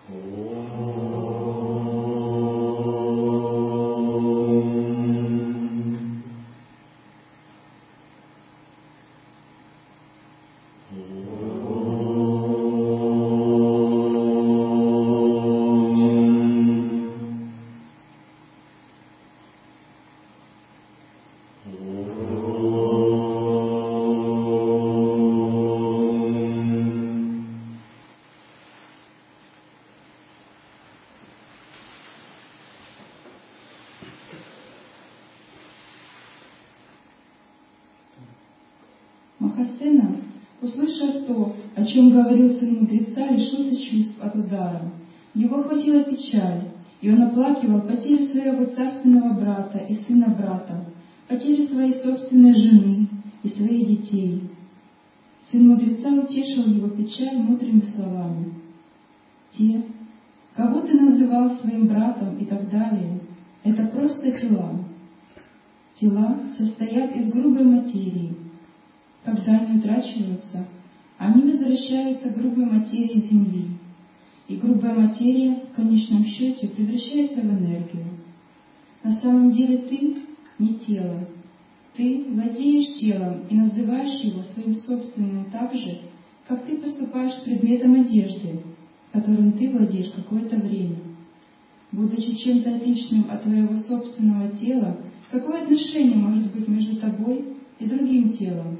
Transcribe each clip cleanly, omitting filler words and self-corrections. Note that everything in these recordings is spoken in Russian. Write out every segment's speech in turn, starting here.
Махасена, услышав то, о чем говорил сын мудреца, лишился чувств от удара. Его охватила печаль, и он оплакивал потерю своего царственного брата и сына брата, потерю своей собственной жены и своих детей. Сын мудреца утешил его печаль мудрыми словами. Те, кого ты называл своим братом и так далее, это просто тела. Тела состоят из грубой материи. Когда они утрачиваются, они возвращаются к грубой материи Земли, и грубая материя в конечном счете превращается в энергию. На самом деле ты не тело. Ты владеешь телом и называешь его своим собственным так же, как ты поступаешь с предметом одежды, которым ты владеешь какое-то время. Будучи чем-то отличным от твоего собственного тела, какое отношение может быть между тобой и другим телом?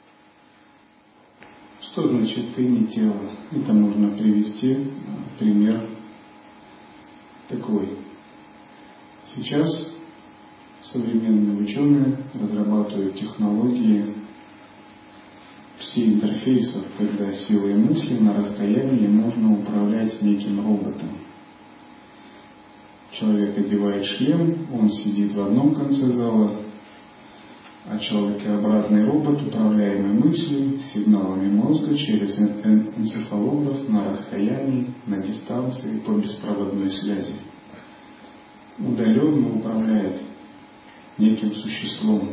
Что значит «ты не тело»? Это можно привести пример такой. Сейчас современные ученые разрабатывают технологии пси-интерфейсов, когда силой мысли на расстоянии можно управлять неким роботом. Человек одевает шлем, он сидит в одном конце зала, а человекообразный робот, управляемый мыслью, сигналами мозга через энцефалограф на расстоянии, на дистанции, по беспроводной связи, удаленно управляет неким существом.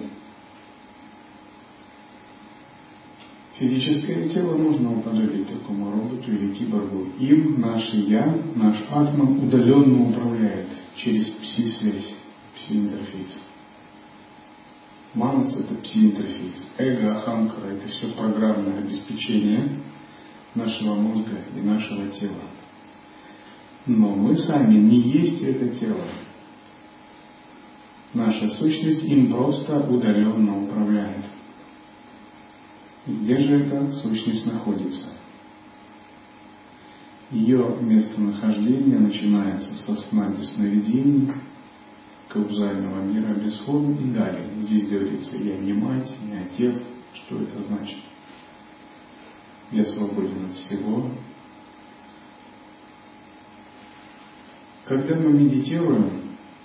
Физическое тело можно уподобить такому роботу или киборгу. Им наше «я», наш атман удаленно управляет через пси-связь, пси-интерфейс. Манас — это пси-интерфейс. Эго, ахамкара — это все программное обеспечение нашего мозга и нашего тела. Но мы сами не есть это тело. Наша сущность им просто удаленно управляет. И где же эта сущность находится? Ее местонахождение начинается со сна без сновидений, каузального мира без форм и далее. Здесь говорится: я не мать, не отец. Что это значит? Я свободен от всего. Когда мы медитируем,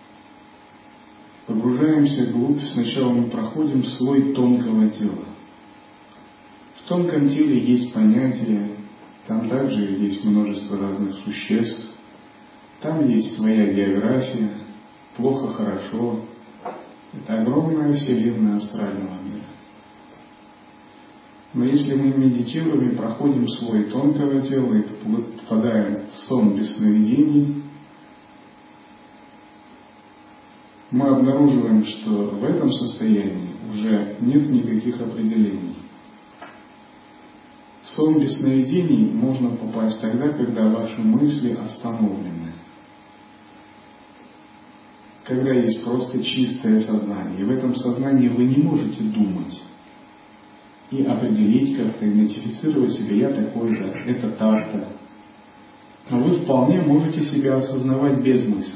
погружаемся вглубь, сначала мы проходим слой тонкого тела. В тонком теле есть понятия, там также есть множество разных существ, там есть своя география, плохо-хорошо. Это огромная вселенная астрального мира. Но если мы медитируем и проходим слой тонкого тела и попадаем в сон без сновидений, мы обнаруживаем, что в этом состоянии уже нет никаких определений. В сон без сновидений можно попасть тогда, когда ваши мысли остановлены. Когда есть просто чистое сознание. И в этом сознании вы не можете думать и определить как-то, идентифицировать себя: я такой-то, это так-то. Но вы вполне можете себя осознавать без мысли.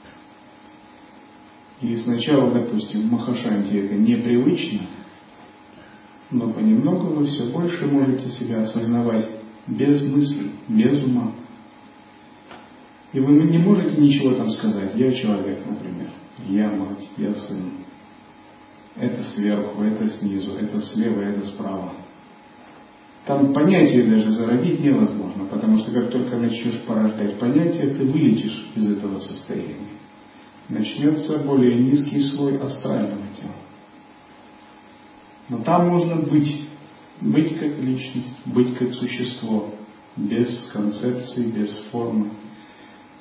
И сначала, допустим, в Махашанти это непривычно, но понемногу вы все больше можете себя осознавать без мысли, без ума. И вы не можете ничего там сказать: я человек, например, я мать, я сын. Это сверху, это снизу, это слева, это справа. Там понятие даже зародить невозможно, потому что как только начнешь порождать понятие, ты вылетишь из этого состояния. Начнется более низкий слой астрального тела. Но там можно быть как личность, быть как существо, без концепции, без формы.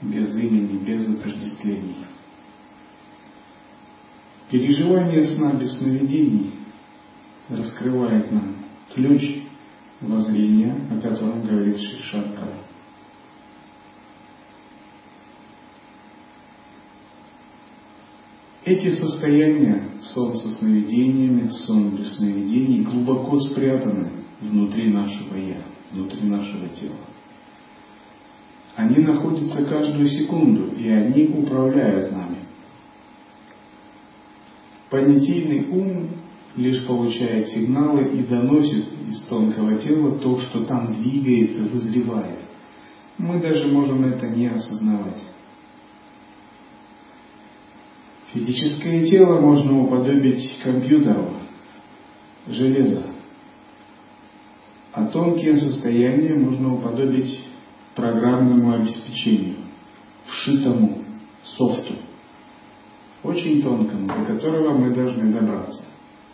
без имени, без отождествлений. Переживание сна без сновидений раскрывает нам ключ воззрения, о котором говорит Шри Шанкара. Эти состояния, сон со сновидениями, сон без сновидений, глубоко спрятаны внутри нашего «я», внутри нашего тела. Они находятся каждую секунду, и они управляют нами. Понятийный ум лишь получает сигналы и доносит из тонкого тела то, что там двигается, вызревает. Мы даже можем это не осознавать. Физическое тело можно уподобить компьютеру, железо, а тонкие состояния можно уподобить программному обеспечению, вшитому софту, очень тонкому, до которого мы должны добраться.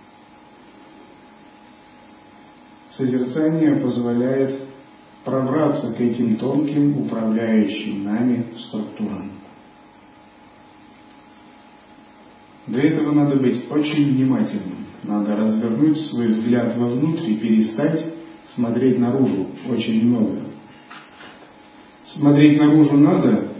Созерцание позволяет пробраться к этим тонким, управляющим нами структурам. Для этого надо быть очень внимательным. Надо развернуть свой взгляд вовнутрь и перестать смотреть наружу очень много. Смотреть наружу надо,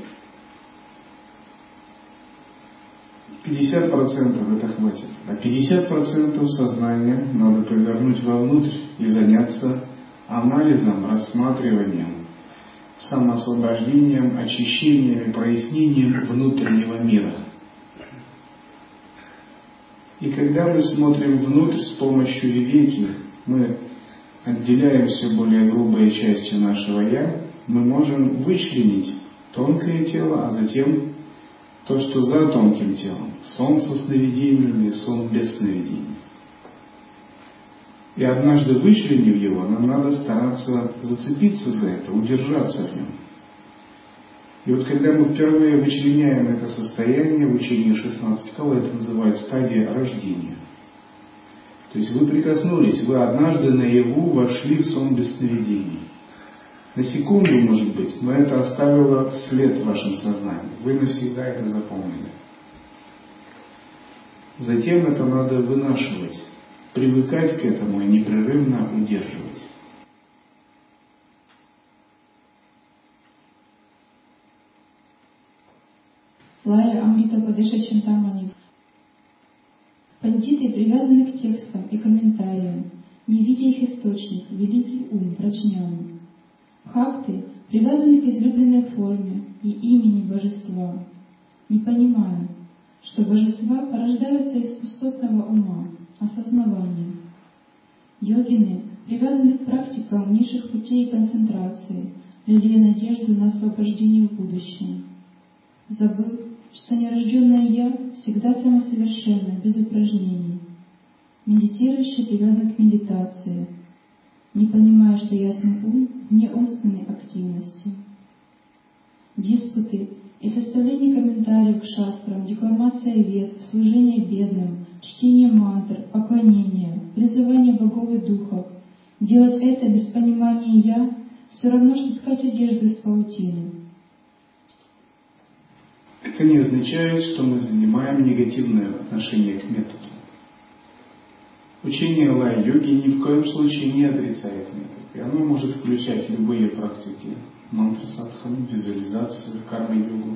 50% это хватит, а 50% сознания надо повернуть вовнутрь и заняться анализом, рассматриванием, самоосвобождением, очищением и прояснением внутреннего мира. И когда мы смотрим внутрь с помощью вивеки, мы отделяем все более грубые части нашего «я», мы можем вычленить тонкое тело, а затем то, что за тонким телом. Сон со сновидениями, сон без сновидений. И однажды вычленив его, нам надо стараться зацепиться за это, удержаться в нем. И вот когда мы впервые вычленяем это состояние в учении 16 кал, это называют стадия рождения. То есть вы прикоснулись, вы однажды наяву вошли в сон без сновидений. На секунду, может быть, но это оставило след в вашем сознании. Вы навсегда это запомнили. Затем это надо вынашивать, привыкать к этому и непрерывно удерживать. Лая Амрита Падеша Чинтамани. Пандиты привязаны к текстам и комментариям, не видя их источник, великий ум, прачняны. Бхакты привязаны к излюбленной форме и имени божества, не понимая, что божества порождаются из пустотного ума, осознавания. Йогины привязаны к практикам низших путей и концентрации, лелея надежду на освобождение в будущем, забыв, что нерожденное «Я» всегда самосовершенно, без упражнений. Медитирующий привязан к медитации, не понимая, что ясный ум вне умственной активности. Диспуты и составление комментариев к шастрам, декламация вед, служение бедным, чтение мантр, поклонение, призывание богов и духов. Делать это без понимания «Я» все равно, что ткать одежду из паутины. Это не означает, что мы занимаем негативное отношение к методу. Учение лай-йоги ни в коем случае не отрицает метод. И оно может включать любые практики. Мантра-садхану, визуализацию, карма-йогу.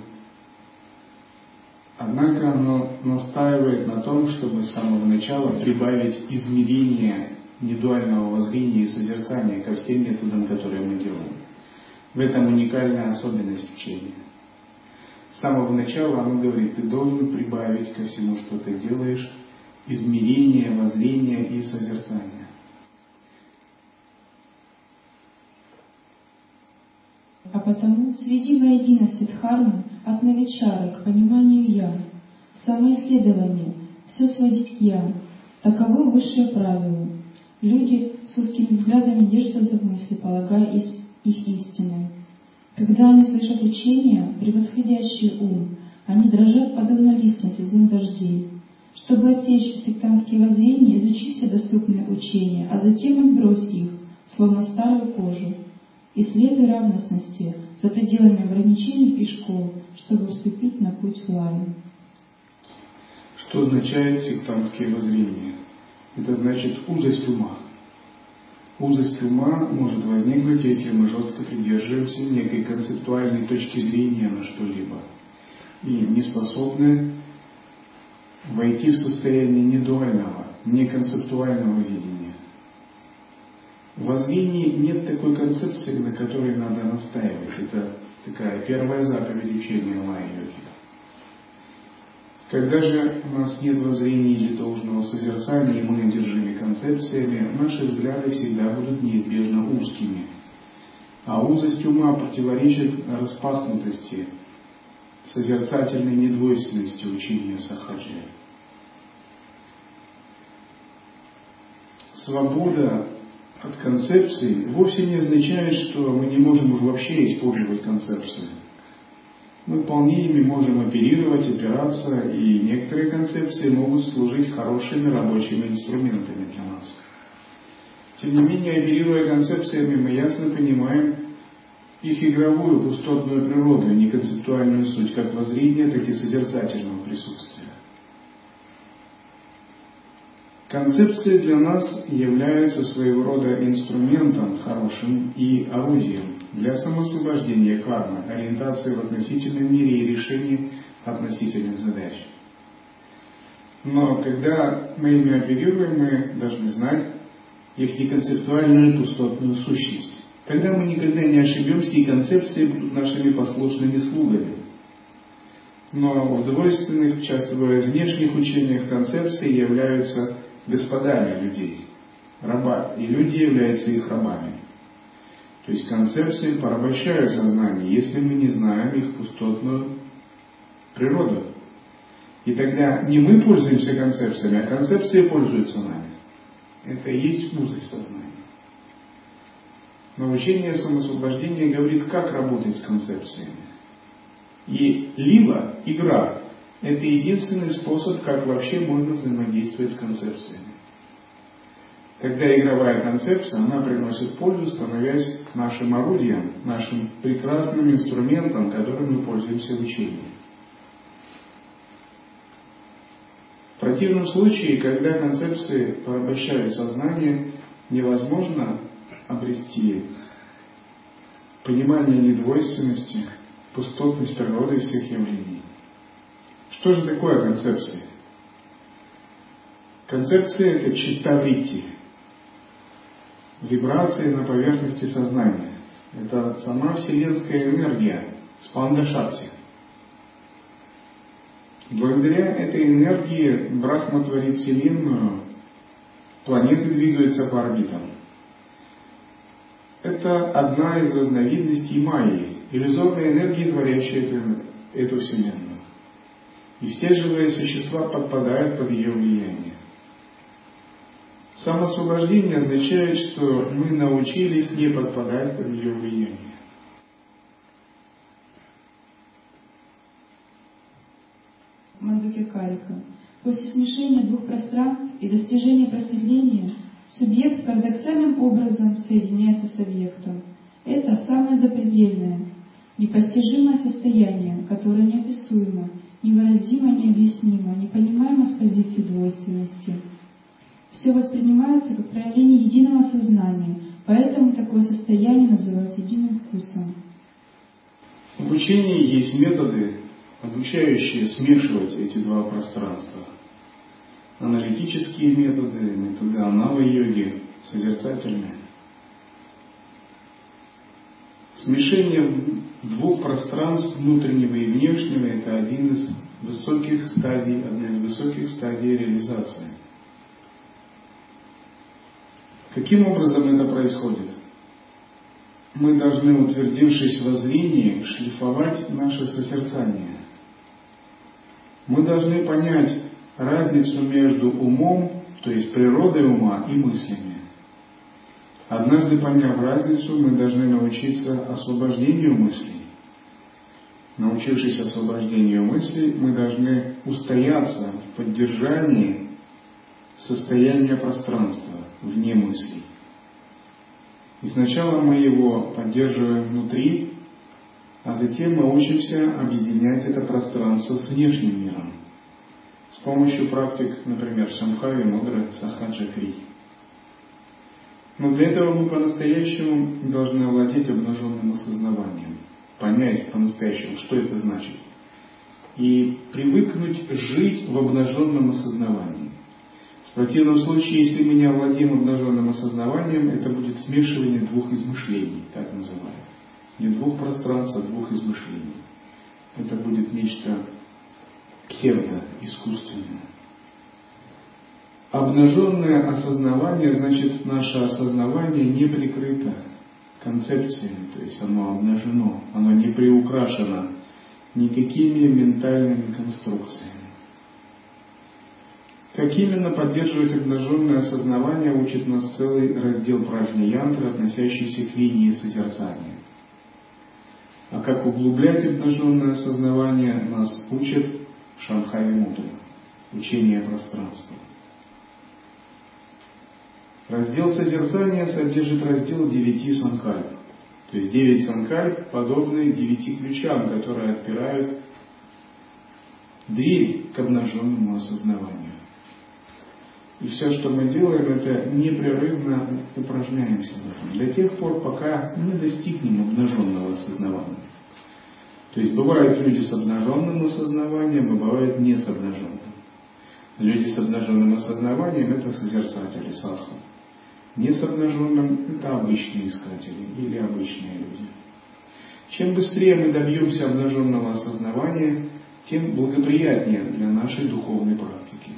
Однако оно настаивает на том, чтобы с самого начала прибавить измерение недуального воззрения и созерцания ко всем методам, которые мы делаем. В этом уникальная особенность учения. С самого начала оно говорит, ты должен прибавить ко всему, что ты делаешь, измерение, воззрение и созерцание. А потому сведи воедино все дхармы от навичары к пониманию «Я». Самоисследование, все сводить к «Я». Таково высшее правило. Люди с узкими взглядами держатся за мысли, полагая их истиной. Когда они слышат учения, превосходящие ум, они дрожат подобно листьям в сезон дождей. Чтобы отсечь сектантские воззрения, изучи все доступные учения, а затем отбрось их, словно старую кожу. и следуй равностности за пределами ограничений и школ, чтобы вступить на путь лая. Что означает сектантские воззрения? Это значит узость ума. Узость ума может возникнуть, если мы жестко придерживаемся некой концептуальной точки зрения на что-либо и не способны войти в состояние недуального, неконцептуального видения. В воззрении нет такой концепции, на которой надо настаивать. Это такая первая заповедь учения лая-йоги. Когда же у нас нет воззрения или должного созерцания, и мы одержимы концепциями, наши взгляды всегда будут неизбежно узкими. А узость ума противоречит распахнутости, созерцательной недвойственности учения Сахаджи. Свобода от концепций вовсе не означает, что мы не можем уже вообще использовать концепции. Мы вполне ими можем оперировать, опираться, и некоторые концепции могут служить хорошими рабочими инструментами для нас. Тем не менее, оперируя концепциями, мы ясно понимаем их игровую, пустотную природу, не концептуальную суть как воззрения, так и созерцательного присутствия. Концепции для нас являются своего рода инструментом хорошим и орудием для самоосвобождения кармы, ориентации в относительном мире и решения относительных задач. Но когда мы ими оперируем, мы должны знать их неконцептуальную пустотную сущность. Тогда мы никогда не ошибемся, и концепции будут нашими послушными слугами. Но в двойственных, часто бывает внешних учениях, концепции являются господами людей, и люди являются их рабами. То есть концепции порабощают сознание, если мы не знаем их пустотную природу. И тогда не мы пользуемся концепциями, а концепции пользуются нами. Это и есть узость сознания. Но учение самосвобождения говорит, как работать с концепциями. И лила, игра, это единственный способ, как вообще можно взаимодействовать с концепциями. Когда игровая концепция, она приносит пользу, становясь нашим орудием, нашим прекрасным инструментом, которым мы пользуемся в учении. В противном случае, когда концепции порабощают сознание, невозможно обрести понимание недвойственности, пустотность природы всех явлений. Что же такое концепции? Концепции – это читтавритти, вибрации на поверхности сознания. Это сама вселенская энергия, спанда-шакти. Благодаря этой энергии Брахма творит Вселенную, планеты двигаются по орбитам. Это одна из разновидностей майи, иллюзорной энергии, творящей эту Вселенную. И все живые существа подпадают под ее влияние. Самоосвобождение означает, что мы научились не подпадать под ее влияние. Мадхукя-карика. После смешения двух пространств и достижения просветления субъект парадоксальным образом соединяется с объектом. Это самое запредельное, непостижимое состояние, которое неописуемо, невыразимо, необъяснимо, непонимаемо с позиции двойственности. Все воспринимается как проявление единого сознания, поэтому такое состояние называют единым вкусом. В учении есть методы, обучающие смешивать эти два пространства. Аналитические методы, методы анава-йоги, созерцательные. Смешение двух пространств, внутреннего и внешнего, это одна из высоких стадий реализации. Каким образом это происходит? Мы должны, утвердившись в воззрении, шлифовать наше созерцание. Мы должны понять разницу между умом, то есть природой ума, и мыслями. Однажды поняв разницу, мы должны научиться освобождению мыслей. Научившись освобождению мыслей, мы должны устояться в поддержании состояния пространства, вне мыслей. И сначала мы его поддерживаем внутри, а затем мы учимся объединять это пространство с внешним миром с помощью практик, например, Шамхави, Мудры, Сахаджа, Крии. Но для этого мы по-настоящему должны овладеть обнаженным осознаванием, понять по-настоящему, что это значит, и привыкнуть жить в обнаженном осознавании. В противном случае, если мы не овладеем обнаженным осознаванием, это будет смешивание двух измышлений, так называемых. Не двух пространств, а двух измышлений. Это будет нечто псевдоискусственное. Обнаженное осознавание, значит, наше осознавание не прикрыто концепциями, то есть оно обнажено, оно не приукрашено никакими ментальными конструкциями. Как именно поддерживать обнаженное осознавание, учит нас целый раздел Праджня-янтры, относящийся к линии созерцания. А как углублять обнаженное осознавание, нас учат Шамхави Мудры, учение пространства. Раздел созерцания содержит раздел 9 санкальп. То есть 9 санкальп подобны 9 ключам, которые отпирают дверь к обнаженному осознаванию. И все, что мы делаем, это непрерывно упражняемся в этом. До тех пор, пока не достигнем обнаженного осознавания. То есть бывают люди с обнаженным осознаванием, а бывают не с обнаженным. Люди с обнаженным осознаванием – это созерцатели садху. Не с обнаженным – это обычные искатели или обычные люди. Чем быстрее мы добьемся обнаженного осознавания, тем благоприятнее для нашей духовной практики.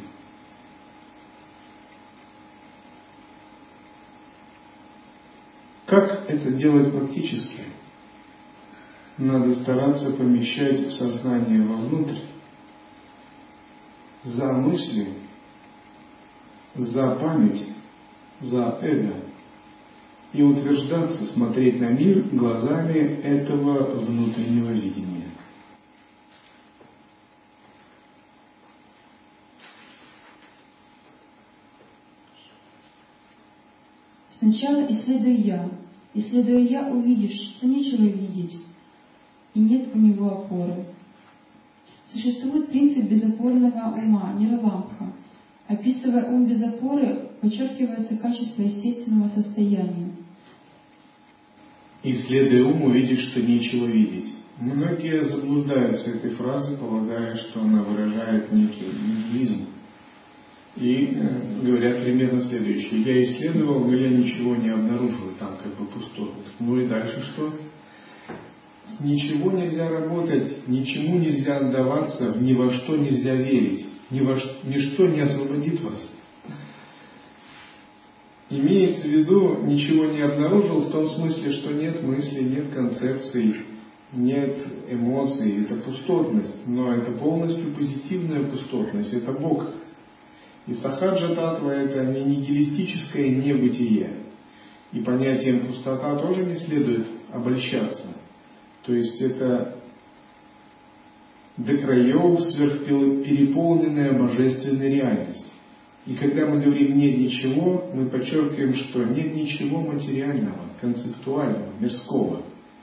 Как это делать практически? Надо стараться помещать сознание вовнутрь, за мысли, за память, за эго, и утверждаться, смотреть на мир глазами этого внутреннего видения. Сначала исследуй я. Исследуя я, увидишь, что нечего видеть, и нет у него опоры. Существует принцип безопорного ума, нираламбха. Описывая ум без опоры, подчеркивается качество естественного состояния. Исследуя ум, увидишь, что нечего видеть. Многие заблуждаются этой фразой, полагая, что она выражает некий нигилизм. И говорят примерно следующее. Я исследовал, но я ничего не обнаружил, там как бы пустотность. Ну и дальше что? С ничего нельзя работать, ничему нельзя отдаваться, ни во что нельзя верить, ничто не освободит вас. Имеется в виду, ничего не обнаружил в том смысле, что нет мысли, нет концепций, нет эмоций, это пустотность, но это полностью позитивная пустотность, это Бог. И сахаджа татва это не нигилистическое небытие. И понятием пустота тоже не следует обольщаться. То есть это до краев сверхпереполненная божественная реальность. И когда мы говорим «нет ничего», мы подчеркиваем, что нет ничего материального, концептуального, мирского.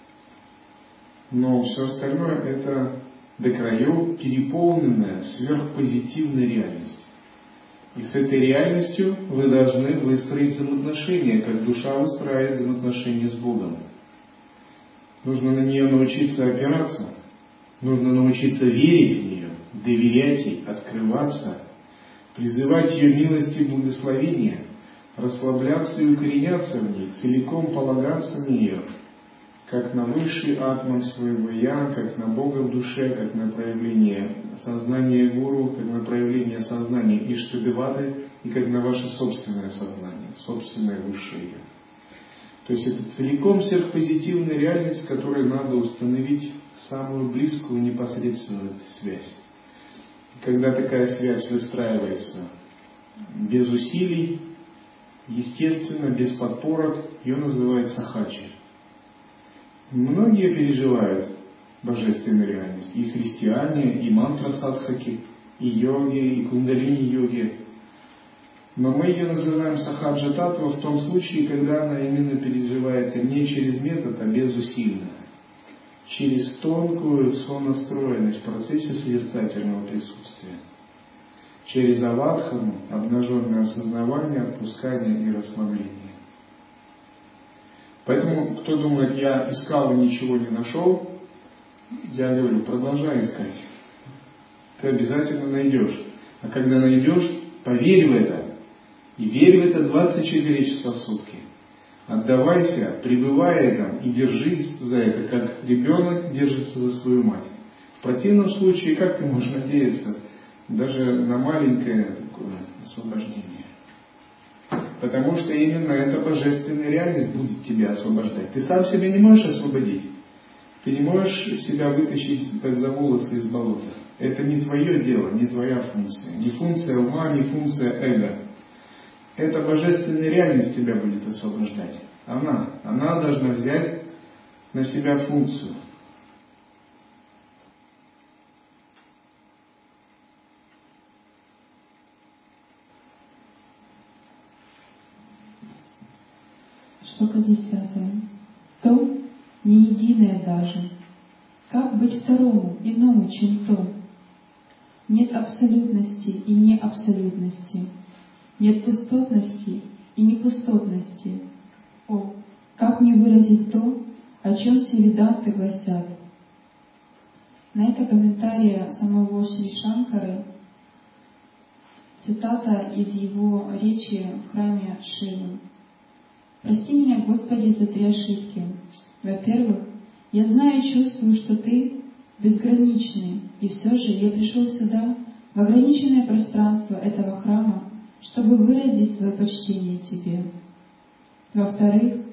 Но все остальное это до краев переполненная сверхпозитивная реальность. И с этой реальностью вы должны выстроить взаимоотношения, как душа выстраивает взаимоотношения с Богом. Нужно на нее научиться опираться, нужно научиться верить в нее, доверять ей, открываться, призывать ее милости и благословения, расслабляться и укореняться в ней, целиком полагаться на нее, как на высший атман своего «я», как на Бога в душе, как на проявление сознания гуру, как на проявление сознания Иштадеваты и как на ваше собственное сознание, собственное высшее «я». То есть это целиком сверхпозитивная реальность, с которой надо установить самую близкую непосредственную связь. И когда такая связь выстраивается без усилий, естественно, без подпорок, ее называют сахаджи. Многие переживают божественную реальность. И христиане, и мантра-садхаки, и йоги, и кундалини-йоги. Но мы ее называем сахаджа татва в том случае, когда она именно переживается не через метод, а безусильно. Через тонкую сонастроенность в процессе созерцательного присутствия. Через авадхану, обнаженное осознавание, отпускание и расслабление. Поэтому, кто думает, я искал и ничего не нашел, я говорю, продолжай искать. Ты обязательно найдешь. А когда найдешь, поверь в это. И верь в это 24 часа в сутки. Отдавайся, пребывай в этом и держись за это, как ребенок держится за свою мать. В противном случае, как ты можешь надеяться даже на маленькое такое освобождение? Потому что именно эта божественная реальность будет тебя освобождать. Ты сам себя не можешь освободить. Ты не можешь себя вытащить как за волосы из болота. Это не твое дело, не твоя функция. Не функция ума, не функция эго. Эта божественная реальность тебя будет освобождать. Она должна взять на себя функцию. Шлока 10. То не единое даже. Как быть второму, иному, чем то? Нет абсолютности и неабсолютности. Нет пустотности и непустотности. О, как мне выразить то, о чем все веданты гласят? На это комментария самого Шри Шанкары, цитата из его речи в храме Шивы. «Прости меня, Господи, за 3 ошибки. Во-первых, я знаю и чувствую, что Ты безграничный, и все же я пришел сюда, в ограниченное пространство этого храма, чтобы выразить свое почтение Тебе. Во-вторых,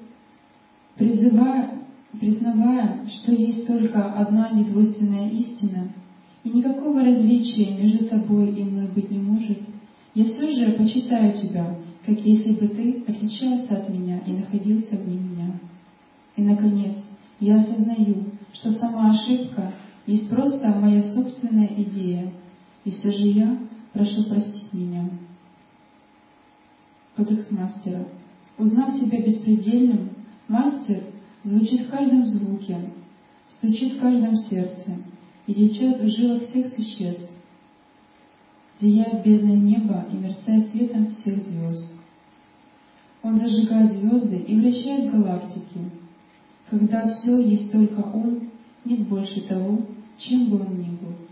признавая, что есть только одна недвойственная истина, и никакого различия между Тобой и мной быть не может, я все же почитаю Тебя, как если бы Ты отличался от меня и находился вне меня. И, наконец, я осознаю, что сама ошибка есть просто моя собственная идея, и все же я прошу простить меня». Кодекс мастера. Узнав себя беспредельным, мастер звучит в каждом звуке, стучит в каждом сердце и течет в жилах всех существ, зияет бездной неба и мерцает светом всех звезд. Он зажигает звезды и вращает галактики. Когда все есть только Он, нет больше того, чем бы Он ни был.